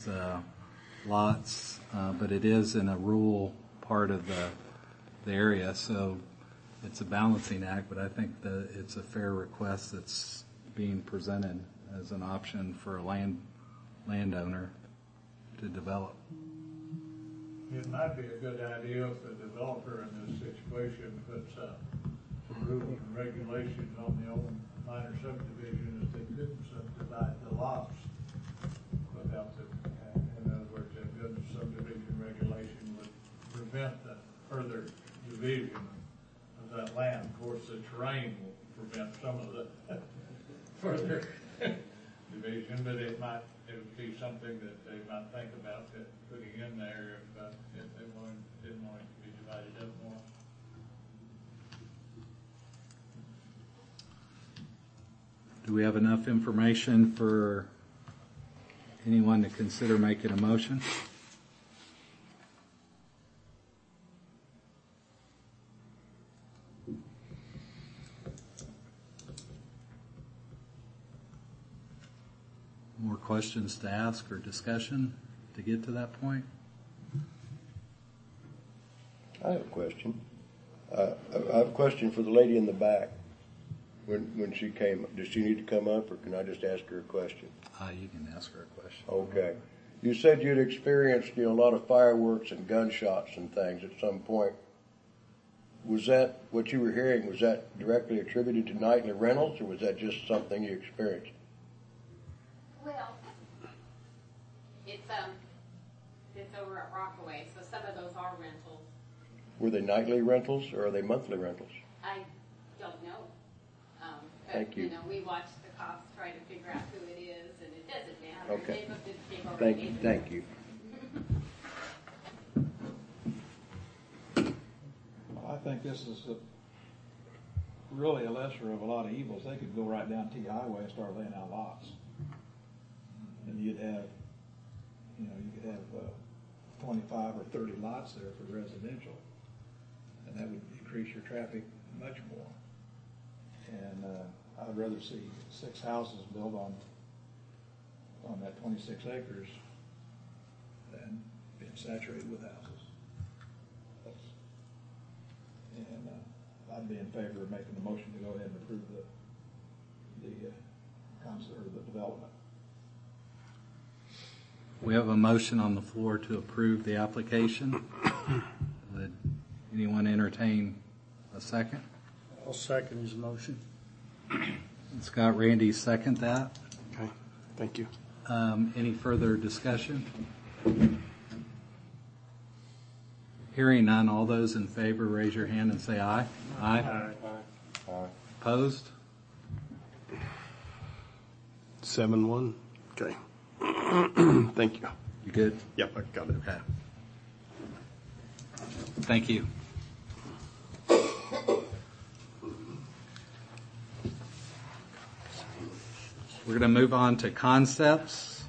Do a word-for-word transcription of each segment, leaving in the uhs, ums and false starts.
uh, lots, uh, but it is in a rural part of the, the area, so it's a balancing act, but I think that it's a fair request that's being presented as an option for a land landowner to develop. It might be a good idea if the developer in this situation puts uh, some rules and regulations on the old minor subdivision if they couldn't subdivide the lots without the, in other words, a good subdivision regulation would prevent the further division of that land. Of course, the terrain will prevent some of the further division, but it might it would be something that they might think about that putting in there if, uh, if they wanted, didn't want it to be divided up more. Do we have enough information for anyone to consider making a motion? More questions to ask or discussion to get to that point? I have a question. Uh, I have a question for the lady in the back. When when she came, does she need to come up, or can I just ask her a question? Uh, you can ask her a question. Okay. You said you'd experienced, you know, a lot of fireworks and gunshots and things at some point. Was that, what you were hearing, was that directly attributed to nightly rentals, or was that just something you experienced? Well, it's um, it's over at Rockaway, so some of those are rentals. Were they nightly rentals, or are they monthly rentals? I don't know. Um, but, Thank you. You know, we watch the cops try to figure out who it is, and it doesn't matter. Okay. They've, they've already Thank made you. it. Thank you. I think this is a, really a lesser of a lot of evils. They could go right down T Highway and start laying out lots. And you'd have, you know, you could have uh, twenty-five or thirty lots there for residential. And that would increase your traffic much more. And uh, I'd rather see six houses built on on that twenty-six acres than being saturated with houses. That's, and uh, I'd be in favor of making the motion to go ahead and approve the the uh, concept or the development. We have a motion on the floor to approve the application. Would anyone entertain a second? I'll second his motion. Scott Randy, second that. Okay, thank you. Um, any further discussion? Hearing none, all those in favor, raise your hand and say aye. Aye. Aye. Aye. Opposed? Seven one. Okay. Thank you. You good? Yep, I got it. Okay. Thank you. We're going to move on to concepts,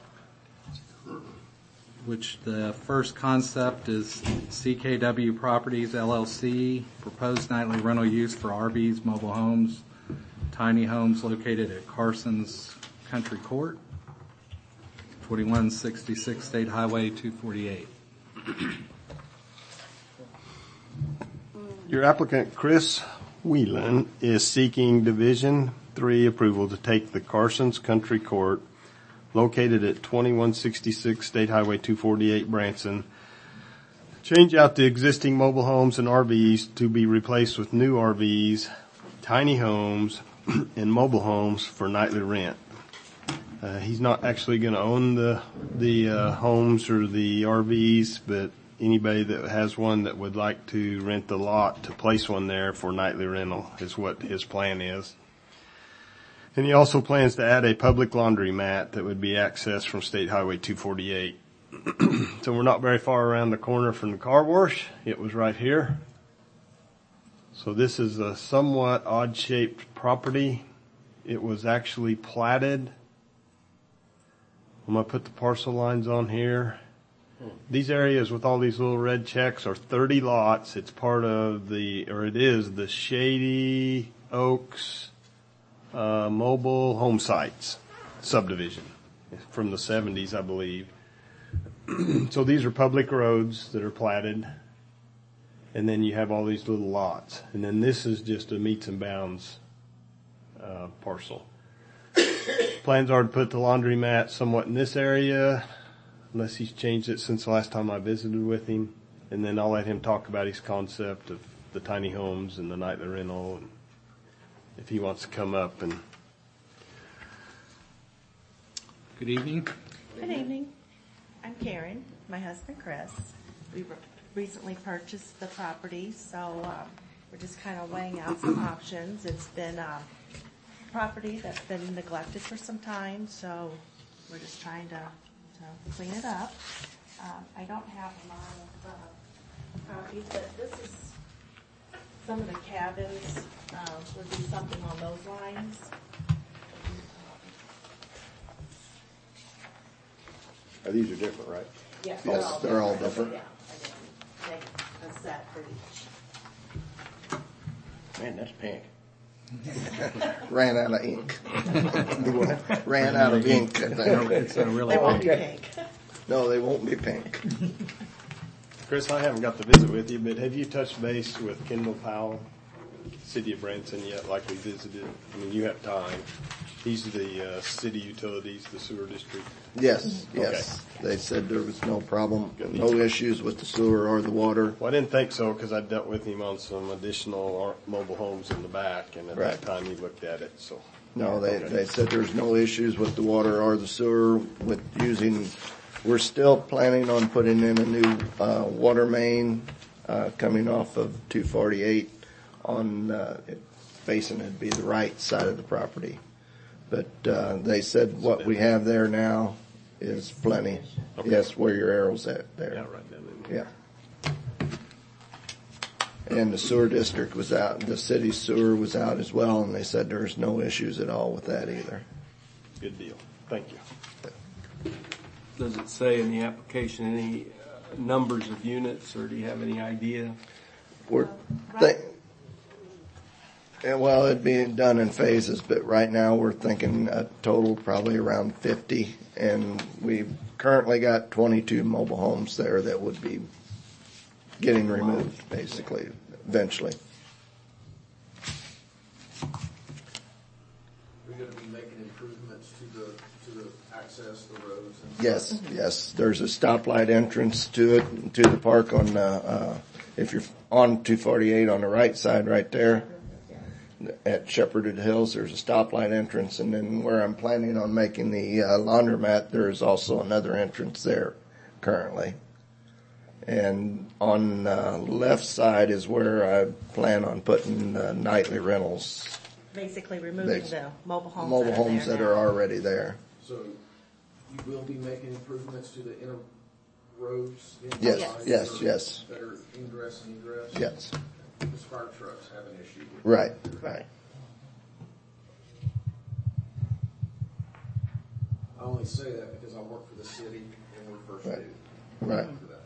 which the first concept is C K W Properties, L L C, proposed nightly rental use for R Vs, mobile homes, tiny homes located at Carson's Country Court, twenty-one sixty-six State Highway two forty-eight. Your applicant, Chris Whelan, is seeking Division three approval to take the Carson's Country Court, located at twenty-one sixty-six State Highway two forty-eight, Branson, change out the existing mobile homes and R Vs to be replaced with new R Vs, tiny homes, and mobile homes for nightly rent. Uh, he's not actually going to own the the uh, homes or the R Vs, but anybody that has one that would like to rent the lot to place one there for nightly rental is what his plan is. And he also plans to add a public laundromat that would be accessed from State Highway two forty-eight. So we're not very far around the corner from the car wash. It was right here. So this is a somewhat odd-shaped property. It was actually platted. I'm going to put the parcel lines on here. These areas with all these little red checks are thirty lots. It's part of the, or it is the Shady Oaks uh, Mobile Home Sites subdivision from the seventies, I believe. so these are public roads that are platted, and then you have all these little lots, and then this is just a meets and bounds uh, parcel. Plans are to put the laundromat somewhat in this area, unless he's changed it since the last time I visited with him, and then I'll let him talk about his concept of the tiny homes and the nightly rental, and if he wants to come up. And Good evening. Good evening. I'm Karen, my husband Chris. We re- recently purchased the property, so um, we're just kind of weighing out some options. It's been a property that's been neglected for some time, so we're just trying to, to clean it up. Um, I don't have a lot of uh, copies, but this is some of the cabins, uh, would be something on those lines. Oh, these are different, right? Yes, Yes, they're all different. Yeah, I did. Take a set for each. Man, that's pink. Ran out of ink. Ran out of ink, I think. It's a really They won't be Okay. pink. No, they won't be pink. Chris, I haven't got to visit with you, but have you touched base with Kendall Powell, City of Branson, yet, like we visited? I mean, you have time. He's the uh, city utilities, the sewer district. Yes, yes. They said there was no problem, no issues with the sewer or the water. Well, I didn't think so because I dealt with him on some additional ar- mobile homes in the back, and at Right. that time he looked at it. So No, they, Okay. they said there's no issues with the water or the sewer with using, we're still planning on putting in a new, uh, water main, uh, coming off of two forty-eight on, uh, it- facing it'd be the right side of the property. But, uh, they said what we have there now is plenty. Okay. Yes, where your arrow's at yeah, there. right down in there. Yeah. And the sewer district was out, the city sewer was out as well, and they said there's no issues at all with that either. Good deal. Thank you. Does it say in the application any uh, numbers of units, or do you have any idea? We're, Right. thi- yeah, well, it'd be done in phases, but right now we're thinking a total probably around fifty, and we've currently got twenty-two mobile homes there that would be getting removed, basically, eventually. We're gonna be making improvements to the, to the access, the roads and. Yes, yes, there's a stoplight entrance to it, to the park on, uh, uh, if you're on two forty-eight on the right side right there. At Shepherded Hills, there's a stoplight entrance, and then where I'm planning on making the uh, laundromat, there is also another entrance there currently. And on uh, left side is where I plan on putting uh, nightly rentals, Basically removing Basi- the mobile homes mobile that are homes there that now. are already there. So you will be making improvements to the inner roads? Yes, inside yes, that are- yes. That are ingress and egress? Yes, Because fire trucks have an issue with. right, right. I only say that because I work for the city and we're first Right. due. Right. For that.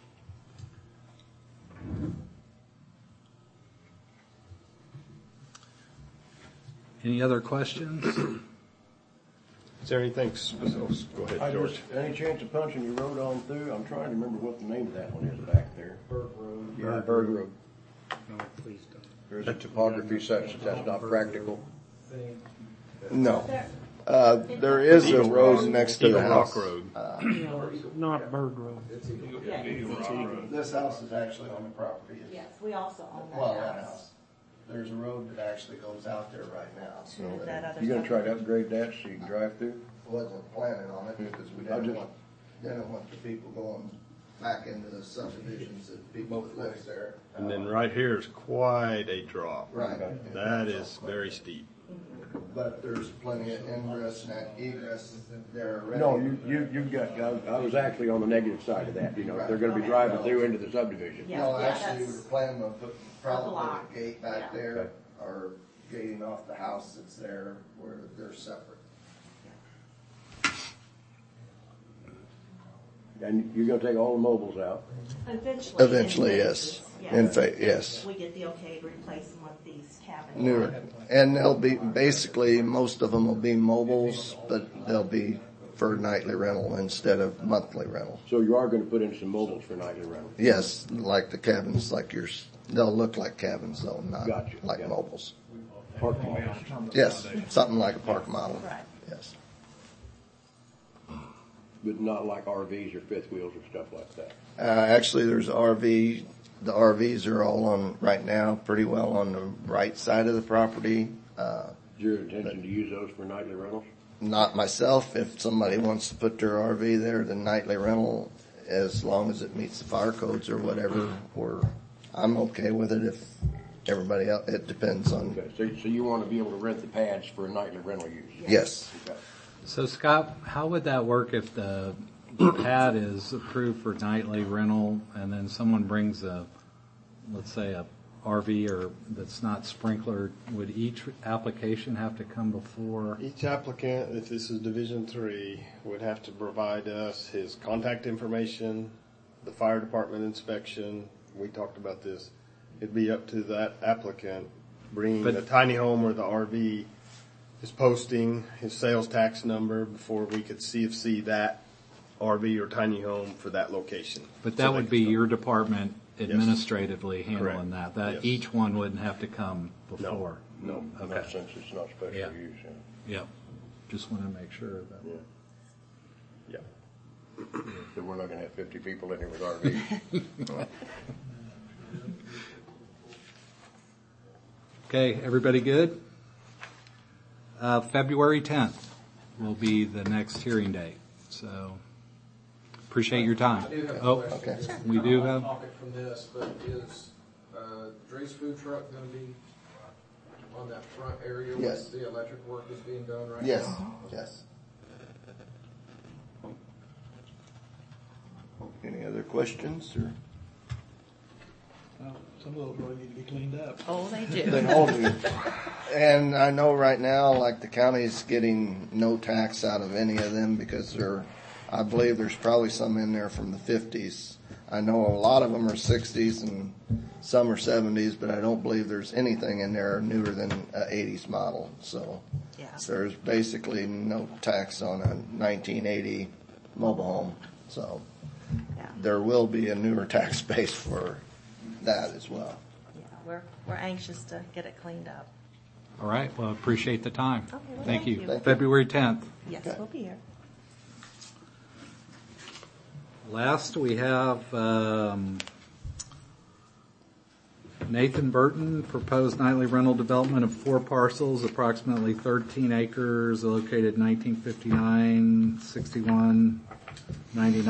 Any other questions? Is there anything specific? Go I ahead, George. just, any chance of punching your road on through? I'm trying to remember what the name of that one is back there. Bird Road. Yeah, Bird Road. No, please don't. There's a topography such that that's not practical. Thing. No. Uh, there is a road next to the Eagle house. Rock Road. No, it's not Bird Road. Yeah, This house is actually on the property. yes, we also own Well, that that house. house. There's a road that actually goes out there right now. So To that other. You gonna try to side. upgrade that so you can drive through? wasn't planning on it because we I didn't just- want, didn't want the people going back into the subdivisions that people that live there. And then right here is quite a drop. Right. That is very steep. But there's plenty of ingress and egress there already. No, you, you, you've got, I, I was actually on the negative side of that, you know, if they're gonna be driving through into the subdivision. Yeah, No, yeah, actually, we were that's- planning on putting probably block. a gate back Yeah. there or gating off the house that's there where they're separate. And you're gonna take all the mobiles out? Eventually. in Eventually, yes. phases, In fa- yes. We get the okay to replace them with these cabins. New, and they'll be, basically, most of them will be mobiles, but they'll be for nightly rental instead of monthly rental. So you are gonna put in some mobiles for nightly rental? Yes, like the cabins, like yours. They'll look like cabins though, not Gotcha, like yeah. mobiles. Park models, Yes, something like a park model. Right. Yes. but not like R Vs or fifth wheels or stuff like that. Uh, actually, there's R V. The R Vs are all on right now, pretty well on the right side of the property. Uh, Is your intention to use those for nightly rentals? not myself. If somebody wants to put their R V there, the nightly rental, as long as it meets the fire codes or whatever, or I'm okay with it. If everybody else, it depends on. Okay, so, so you want to be able to rent the pads for a nightly rental use? Yes. Okay. So Scott, how would that work if the the pad is approved for nightly rental and then someone brings a, let's say a R V or that's not sprinkler, would each application have to come before? Each applicant, if this is Division Three, would have to provide us his contact information, the fire department inspection. We talked about this. It'd be up to that applicant bringing But- the tiny home or the R V, his posting, his sales tax number before we could C F C that R V or tiny home for that location. But So that they would can be start. your department administratively handling Correct. that. That Yes. each one wouldn't have to come before. No, Okay. not since it's not special Yeah. use. Yeah. Yep. Just want to make sure of that. Yeah. Yeah. So we're not going to have fifty people in here with R Vs. Okay, everybody good? Uh, February tenth will be the next hearing date, so appreciate your time. I do have a Oh, question. okay. It's We kind do of off have- topic from this, but is, uh, Dre's food truck gonna be on that front area where Yes. the electric work is being done right Yes. now? Yes. Any other questions or? Well, some of those really need to be cleaned up. Oh, they do. They all do. And I know right now, like the county's getting no tax out of any of them because they're, I believe there's probably some in there from the fifties. I know a lot of them are sixties and some are seventies, but I don't believe there's anything in there newer than a eighties model. So Yeah. there's basically no tax on a nineteen eighty mobile home. So Yeah. there will be a newer tax base for that as well. Yeah, we're, we're anxious to get it cleaned up. all right. Well, appreciate the time. Okay, well, Thank thank you. you. Thank you. February tenth. Yes, Okay. we'll be here. Last, we have um, Nathan Burton, proposed nightly rental development of four parcels, approximately thirteen acres, located nineteen fifty-nine, sixty-one, ninety-nine.